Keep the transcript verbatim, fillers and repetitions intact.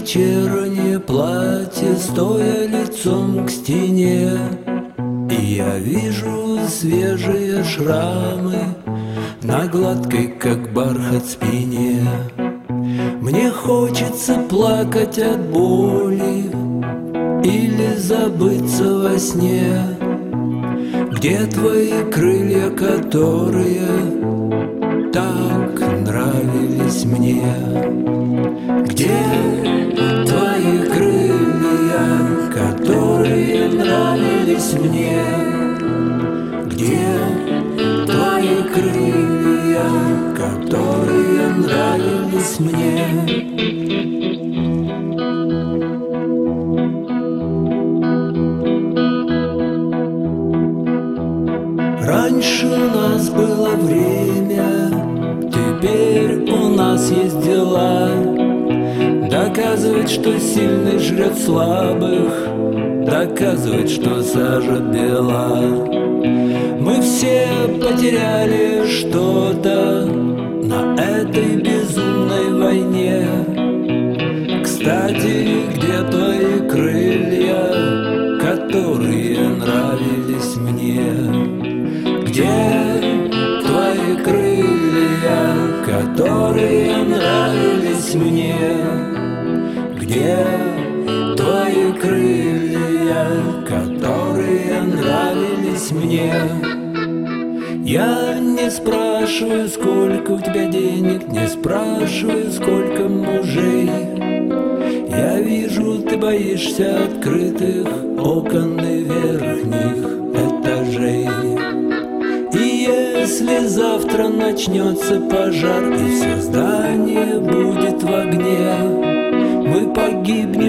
вечернее платье, стоя лицом к стене, и я вижу свежие шрамы на гладкой, как бархат, спине. Мне хочется плакать от боли или забыться во сне. Где твои крылья, которые так нравились мне? Где твои крылья, которые нравились мне? Где твои крылья, которые нравились мне? Раньше у нас было время, теперь у нас есть дела. Доказывать, что сильный жрет слабых, доказывать, что сажа бела. Мы все потеряли что-то на этой безумной войне. Кстати, где твои крылья, которые нравились мне? Где твои крылья, которые нравились мне? Где твои крылья, которые нравились мне? Я не спрашиваю, сколько у тебя денег, не спрашиваю, сколько мужей. Я вижу, ты боишься открытых окон и верхних этажей. И если завтра начнется пожар, и все здание будет в огне, мы погибнем